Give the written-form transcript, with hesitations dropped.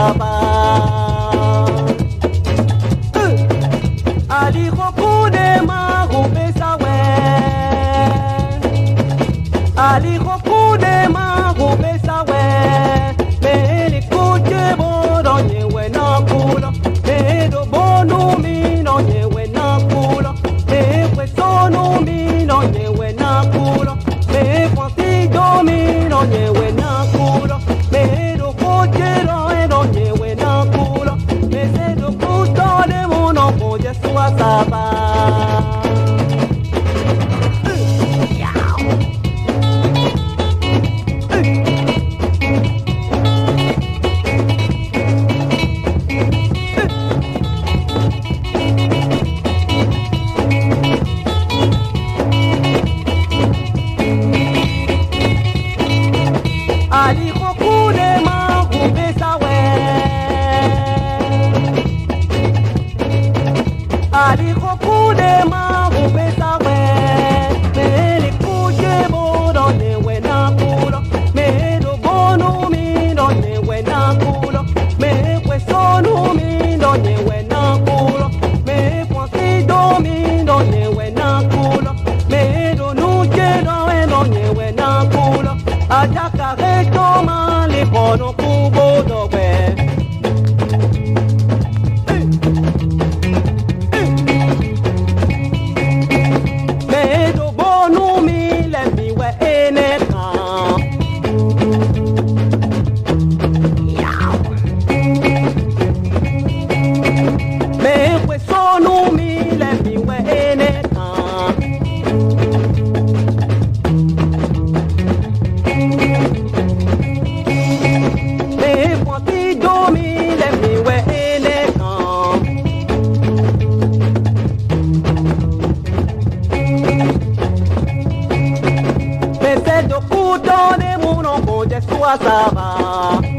saba. Ali kokude ma rupesa we. Ali kokude ma rupesa we. Me li kuche bodo nyewe na kulo. Me do bonu mi no nyewe na kulo. Me kwesono mi no nyewe na kulo. Me kwanti do mi no nyewe na kulo. Me do kuche do e no nyewe na kulo. Me se do kuto de mono koje suwa saba. Ali kokude ma rupesa we. Ali kokude ma rupesa we. Me li kuche bodo nyewe na kulo. Me do bonu mi do nyewe na kulo. Me kwesono mi do nyewe na kulo. Me kwanti do mi do nyewe na kulo. Me do nuche do e do nyewe na kulo. Ajaka reto ma li bono kubo do we. Me do bonu mi le mi we ene kan. Me kwe sonu mi le mi we ene kan. Me kwanti do mi le mi we ene kan. Me se do kuto de muno koje suwa saba.